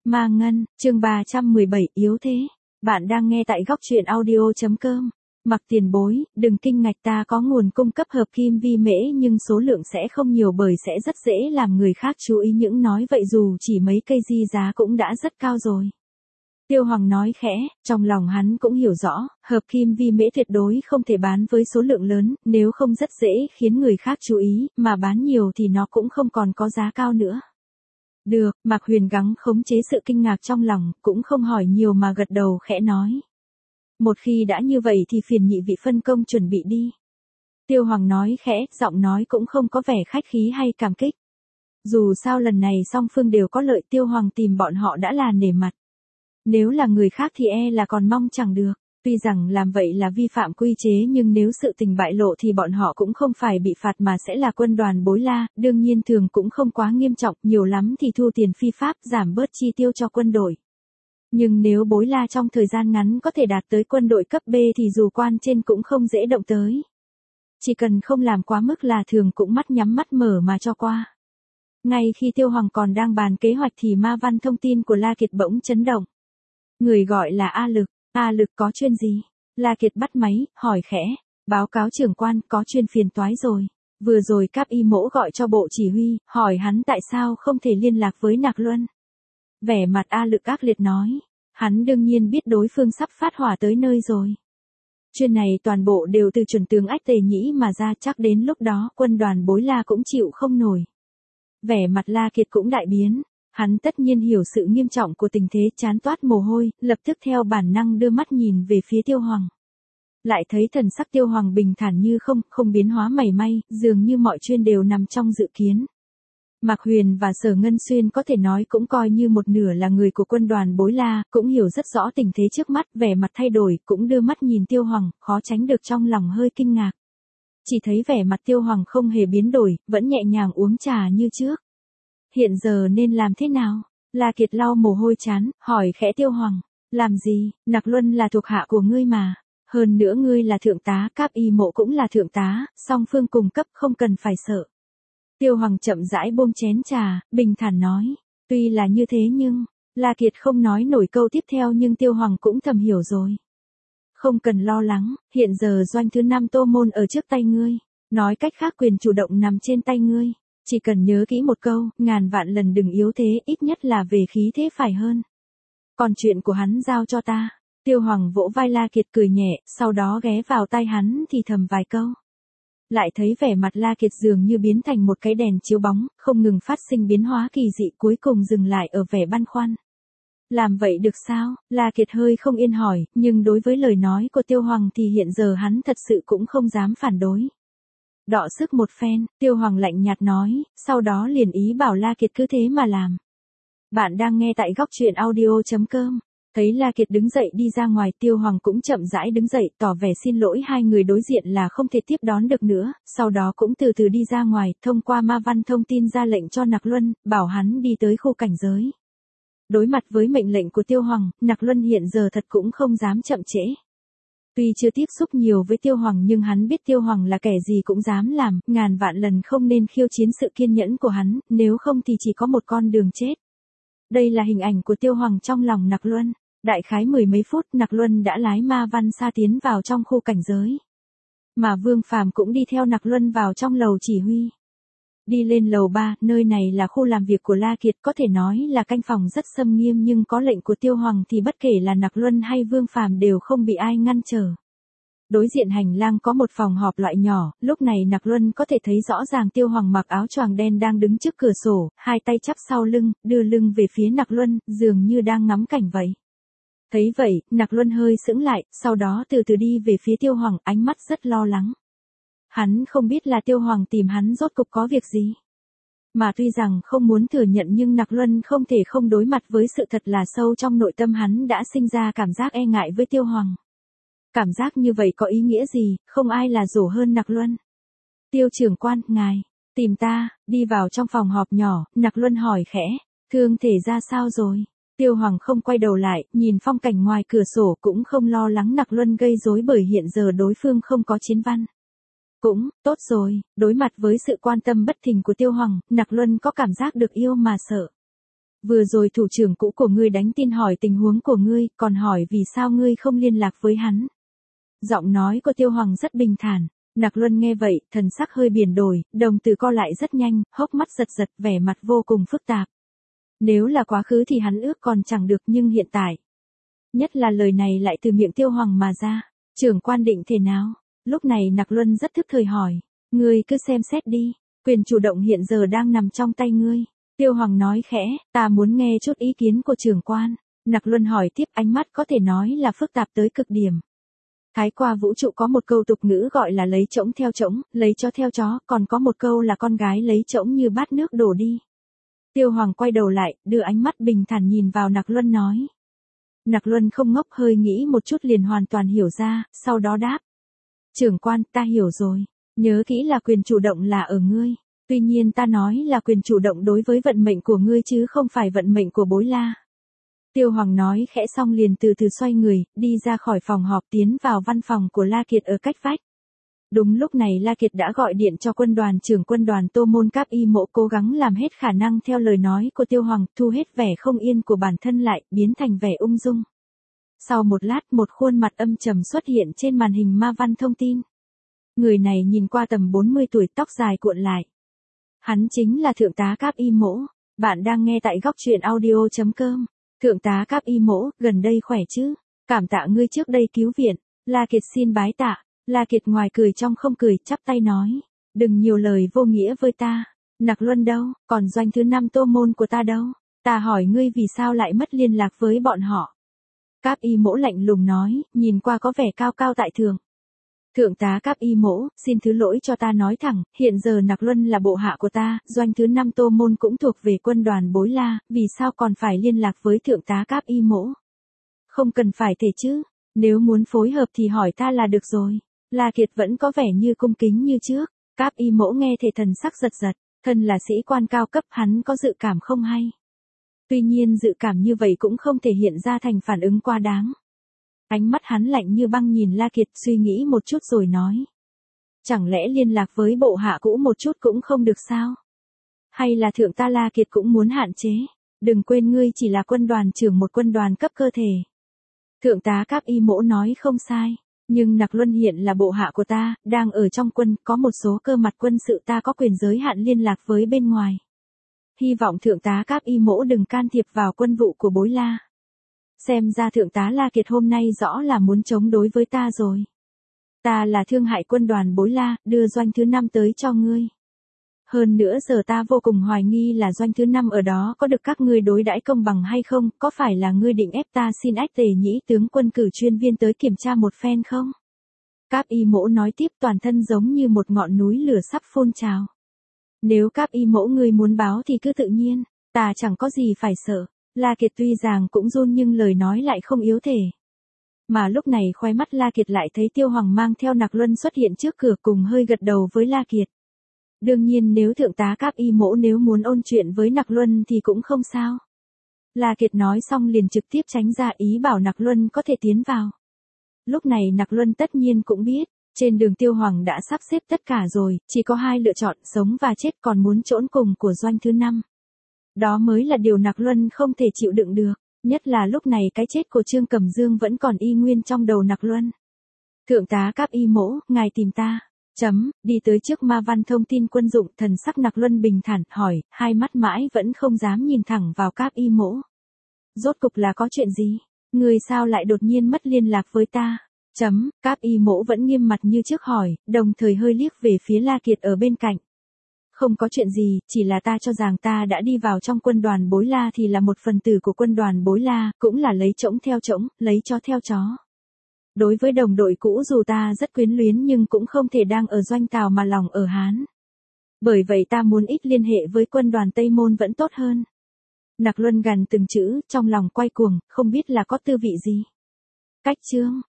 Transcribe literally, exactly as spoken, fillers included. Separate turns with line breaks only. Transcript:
Ma Ngân, chương ba trăm mười bảy, yếu thế. Bạn đang nghe tại góc truyện audio.com. Mặc tiền bối, đừng kinh ngạc, ta có nguồn cung cấp hợp kim vi mễ nhưng số lượng sẽ không nhiều bởi sẽ rất dễ làm người khác chú ý, những nói vậy dù chỉ mấy cây di giá cũng đã rất cao rồi. Tiêu Hoàng nói khẽ, trong lòng hắn cũng hiểu rõ, hợp kim vi mễ tuyệt đối không thể bán với số lượng lớn, nếu không rất dễ khiến người khác chú ý, mà bán nhiều thì nó cũng không còn có giá cao nữa. Được, Mạc Huyền gắng khống chế sự kinh ngạc trong lòng, cũng không hỏi nhiều mà gật đầu khẽ nói. Một khi đã như vậy thì phiền nhị vị phân công chuẩn bị đi. Tiêu Hoàng nói khẽ, giọng nói cũng không có vẻ khách khí hay cảm kích. Dù sao lần này song phương đều có lợi, Tiêu Hoàng tìm bọn họ đã là nể mặt. Nếu là người khác thì e là còn mong chẳng được. Tuy rằng làm vậy là vi phạm quy chế nhưng nếu sự tình bại lộ thì bọn họ cũng không phải bị phạt mà sẽ là quân đoàn Bối La, đương nhiên thường cũng không quá nghiêm trọng, nhiều lắm thì thu tiền phi pháp, giảm bớt chi tiêu cho quân đội. Nhưng nếu Bối La trong thời gian ngắn có thể đạt tới quân đội cấp B thì dù quan trên cũng không dễ động tới. Chỉ cần không làm quá mức là thường cũng mắt nhắm mắt mở mà cho qua. Ngay khi Tiêu Hoàng còn đang bàn kế hoạch thì ma văn thông tin của La Kiệt bỗng chấn động. Người gọi là A Lực. A Lực có chuyện gì? La Kiệt bắt máy, hỏi khẽ. Báo cáo trưởng quan, có chuyện phiền toái rồi. Vừa rồi Cáp Y Mỗ gọi cho bộ chỉ huy, hỏi hắn tại sao không thể liên lạc với Nạc Luân. Vẻ mặt A Lực ác liệt nói. Hắn đương nhiên biết đối phương sắp phát hỏa tới nơi rồi. Chuyện này toàn bộ đều từ chuẩn tướng Ách Tề Nhĩ mà ra, chắc đến lúc đó quân đoàn Bối La cũng chịu không nổi. Vẻ mặt La Kiệt cũng đại biến. Hắn tất nhiên hiểu sự nghiêm trọng của tình thế, chán toát mồ hôi, lập tức theo bản năng đưa mắt nhìn về phía Tiêu Hoàng. Lại thấy thần sắc Tiêu Hoàng bình thản như không, không biến hóa mảy may, dường như mọi chuyện đều nằm trong dự kiến. Mạc Huyền và Sở Ngân Xuyên có thể nói cũng coi như một nửa là người của quân đoàn Bối La, cũng hiểu rất rõ tình thế trước mắt, vẻ mặt thay đổi, cũng đưa mắt nhìn Tiêu Hoàng, khó tránh được trong lòng hơi kinh ngạc. Chỉ thấy vẻ mặt Tiêu Hoàng không hề biến đổi, vẫn nhẹ nhàng uống trà như trước. Hiện giờ nên làm thế nào? La Kiệt lau mồ hôi chán, hỏi khẽ Tiêu Hoàng. Làm gì? Nạc Luân là thuộc hạ của ngươi mà. Hơn nữa ngươi là thượng tá, Cáp Y Mộ cũng là thượng tá, song phương cùng cấp không cần phải sợ. Tiêu Hoàng chậm rãi buông chén trà, bình thản nói. Tuy là như thế nhưng, La Kiệt không nói nổi câu tiếp theo nhưng Tiêu Hoàng cũng thầm hiểu rồi. Không cần lo lắng, hiện giờ doanh thứ năm Tô Môn ở trước tay ngươi. Nói cách khác quyền chủ động nằm trên tay ngươi. Chỉ cần nhớ kỹ một câu, ngàn vạn lần đừng yếu thế, ít nhất là về khí thế phải hơn. Còn chuyện của hắn giao cho ta. Tiêu Hoàng vỗ vai La Kiệt cười nhẹ, sau đó ghé vào tai hắn thì thầm vài câu. Lại thấy vẻ mặt La Kiệt dường như biến thành một cái đèn chiếu bóng, không ngừng phát sinh biến hóa kỳ dị, cuối cùng dừng lại ở vẻ băn khoăn. Làm vậy được sao? La Kiệt hơi không yên hỏi, nhưng đối với lời nói của Tiêu Hoàng thì hiện giờ hắn thật sự cũng không dám phản đối. Đọ sức một phen, Tiêu Hoàng lạnh nhạt nói, sau đó liền ý bảo La Kiệt cứ thế mà làm. Bạn đang nghe tại góc truyện audio.com. Thấy La Kiệt đứng dậy đi ra ngoài, Tiêu Hoàng cũng chậm rãi đứng dậy, tỏ vẻ xin lỗi hai người đối diện là không thể tiếp đón được nữa, sau đó cũng từ từ đi ra ngoài, thông qua ma văn thông tin ra lệnh cho Nạc Luân, bảo hắn đi tới khu cảnh giới. Đối mặt với mệnh lệnh của Tiêu Hoàng, Nạc Luân hiện giờ thật cũng không dám chậm trễ. Tuy chưa tiếp xúc nhiều với Tiêu Hoàng nhưng hắn biết Tiêu Hoàng là kẻ gì cũng dám làm, ngàn vạn lần không nên khiêu chiến sự kiên nhẫn của hắn, nếu không thì chỉ có một con đường chết. Đây là hình ảnh của Tiêu Hoàng trong lòng Nạc Luân. Đại khái mười mấy phút Nạc Luân đã lái ma văn xa tiến vào trong khu cảnh giới. Mà Vương Phàm cũng đi theo Nạc Luân vào trong lầu chỉ huy. Đi lên lầu ba, nơi này là khu làm việc của La Kiệt, có thể nói là canh phòng rất xâm nghiêm nhưng có lệnh của Tiêu Hoàng thì bất kể là Nạc Luân hay Vương Phàm đều không bị ai ngăn trở. Đối diện hành lang có một phòng họp loại nhỏ, lúc này Nạc Luân có thể thấy rõ ràng Tiêu Hoàng mặc áo choàng đen đang đứng trước cửa sổ, hai tay chắp sau lưng, đưa lưng về phía Nạc Luân, dường như đang ngắm cảnh vậy. Thấy vậy, Nạc Luân hơi sững lại, sau đó từ từ đi về phía Tiêu Hoàng, ánh mắt rất lo lắng. Hắn không biết là Tiêu Hoàng tìm hắn rốt cục có việc gì. Mà tuy rằng không muốn thừa nhận nhưng Nạc Luân không thể không đối mặt với sự thật là sâu trong nội tâm hắn đã sinh ra cảm giác e ngại với Tiêu Hoàng. Cảm giác như vậy có ý nghĩa gì, không ai là rổ hơn Nạc Luân. Tiêu trưởng quan, ngài, tìm ta, đi vào trong phòng họp nhỏ, Nạc Luân hỏi khẽ, thương thể ra sao rồi? Tiêu Hoàng không quay đầu lại, nhìn phong cảnh ngoài cửa sổ cũng không lo lắng Nạc Luân gây rối bởi hiện giờ đối phương không có chiến văn. Cũng, tốt rồi, đối mặt với sự quan tâm bất thình của Tiêu Hoàng, Nạc Luân có cảm giác được yêu mà sợ. Vừa rồi thủ trưởng cũ của ngươi đánh tin hỏi tình huống của ngươi, còn hỏi vì sao ngươi không liên lạc với hắn. Giọng nói của Tiêu Hoàng rất bình thản. Nặc Luân nghe vậy, thần sắc hơi biển đổi, đồng tử co lại rất nhanh, hốc mắt giật giật, vẻ mặt vô cùng phức tạp. Nếu là quá khứ thì hắn ước còn chẳng được, nhưng hiện tại. Nhất là lời này lại từ miệng Tiêu Hoàng mà ra. Trưởng quan định thế nào? Lúc này Nặc Luân rất thức thời hỏi. Ngươi cứ xem xét đi, quyền chủ động hiện giờ đang nằm trong tay ngươi. Tiêu Hoàng nói khẽ, ta muốn nghe chút ý kiến của trưởng quan. Nặc Luân hỏi tiếp, ánh mắt có thể nói là phức tạp tới cực điểm. Thái qua vũ trụ có một câu tục ngữ gọi là lấy trống theo trống, lấy chó theo chó, còn có một câu là con gái lấy trống như bát nước đổ đi. Tiêu Hoàng quay đầu lại, đưa ánh mắt bình thản nhìn vào Nặc Luân nói. Nặc Luân không ngốc, hơi nghĩ một chút liền hoàn toàn hiểu ra, sau đó đáp. Trưởng quan, ta hiểu rồi, nhớ kỹ là quyền chủ động là ở ngươi. Tuy nhiên ta nói là quyền chủ động đối với vận mệnh của ngươi chứ không phải vận mệnh của Bối La. Tiêu Hoàng nói khẽ xong liền từ từ xoay người, đi ra khỏi phòng họp tiến vào văn phòng của La Kiệt ở cách vách. Đúng lúc này La Kiệt đã gọi điện cho quân đoàn trưởng quân đoàn Tô Môn Cáp Y Mỗ cố gắng làm hết khả năng theo lời nói của Tiêu Hoàng, thu hết vẻ không yên của bản thân lại, biến thành vẻ ung dung. Sau một lát một khuôn mặt âm trầm xuất hiện trên màn hình ma văn thông tin. Người này nhìn qua tầm bốn mươi tuổi, tóc dài cuộn lại. Hắn chính là Thượng tá Cáp Y Mỗ. Bạn đang nghe tại góc truyện audio chấm com. Thượng tá Cáp Y Mỗ, gần đây khỏe chứ? Cảm tạ ngươi trước đây cứu viện. La Kiệt xin bái tạ. La Kiệt ngoài cười trong không cười, chắp tay nói. Đừng nhiều lời vô nghĩa với ta. Nặc Luân đâu, còn doanh thứ năm Tô Môn của ta đâu? Ta hỏi ngươi vì sao lại mất liên lạc với bọn họ? Cáp Y Mỗ lạnh lùng nói, nhìn qua có vẻ cao cao tại thượng. Thượng tá Cáp Y Mỗ, xin thứ lỗi cho ta nói thẳng, hiện giờ Nặc Luân là bộ hạ của ta, doanh thứ năm Tô Môn cũng thuộc về quân đoàn Bối La, vì sao còn phải liên lạc với Thượng tá Cáp Y Mỗ? Không cần phải thể chứ, nếu muốn phối hợp thì hỏi ta là được rồi. La Kiệt vẫn có vẻ như cung kính như trước. Cáp Y Mỗ nghe thể thần sắc giật giật, thân là sĩ quan cao cấp hắn có dự cảm không hay. Tuy nhiên dự cảm như vậy cũng không thể hiện ra thành phản ứng quá đáng. Ánh mắt hắn lạnh như băng nhìn La Kiệt, suy nghĩ một chút rồi nói. Chẳng lẽ liên lạc với bộ hạ cũ một chút cũng không được sao? Hay là thượng ta La Kiệt cũng muốn hạn chế? Đừng quên ngươi chỉ là quân đoàn trưởng một quân đoàn cấp cơ thể. Thượng tá Cáp Y Mỗ nói không sai. Nhưng Nặc Luân hiện là bộ hạ của ta, đang ở trong quân, có một số cơ mặt quân sự ta có quyền giới hạn liên lạc với bên ngoài. Hy vọng thượng tá Cáp Y Mỗ đừng can thiệp vào quân vụ của Bối La. Xem ra thượng tá La Kiệt hôm nay rõ là muốn chống đối với ta rồi. Ta là thương hại quân đoàn Bối La, đưa doanh thứ năm tới cho ngươi. Hơn nữa giờ ta vô cùng hoài nghi là doanh thứ năm ở đó có được các ngươi đối đãi công bằng hay không, có phải là ngươi định ép ta xin ách Tề Nhĩ tướng quân cử chuyên viên tới kiểm tra một phen không? Cáp Y Mỗ nói tiếp, toàn thân giống như một ngọn núi lửa sắp phun trào. Nếu Cáp Y Mỗ ngươi muốn báo thì cứ tự nhiên, ta chẳng có gì phải sợ. La Kiệt tuy rằng cũng run nhưng lời nói lại không yếu thể. Mà lúc này khoe mắt La Kiệt lại thấy Tiêu Hoàng mang theo Nặc Luân xuất hiện trước cửa cùng hơi gật đầu với La Kiệt. Đương nhiên nếu thượng tá Cáp Y Mỗ nếu muốn ôn chuyện với Nặc Luân thì cũng không sao. La Kiệt nói xong liền trực tiếp tránh ra, ý bảo Nặc Luân có thể tiến vào. Lúc này Nặc Luân tất nhiên cũng biết, trên đường Tiêu Hoàng đã sắp xếp tất cả rồi, chỉ có hai lựa chọn, sống và chết, còn muốn trỗn cùng của doanh thứ năm. Đó mới là điều Nặc Luân không thể chịu đựng được, nhất là lúc này cái chết của Trương Cẩm Dương vẫn còn y nguyên trong đầu Nặc Luân. Thượng tá Cáp Y Mỗ, ngài tìm ta. Chấm, đi tới trước ma văn thông tin quân dụng, thần sắc Nặc Luân bình thản, hỏi, hai mắt mãi vẫn không dám nhìn thẳng vào Cáp Y Mỗ. Rốt cục là có chuyện gì? Người sao lại đột nhiên mất liên lạc với ta? Chấm, Cáp Y Mỗ vẫn nghiêm mặt như trước hỏi, đồng thời hơi liếc về phía La Kiệt ở bên cạnh. Không có chuyện gì, chỉ là ta cho rằng ta đã đi vào trong quân đoàn Bối La thì là một phần tử của quân đoàn Bối La, cũng là lấy trống theo trống, lấy chó theo chó. Đối với đồng đội cũ dù ta rất quyến luyến nhưng cũng không thể đang ở doanh Tào mà lòng ở Hán. Bởi vậy ta muốn ít liên hệ với quân đoàn Tây Môn vẫn tốt hơn. Nặc Luân gằn từng chữ, trong lòng quay cuồng, không biết là có tư vị gì. Cách chương,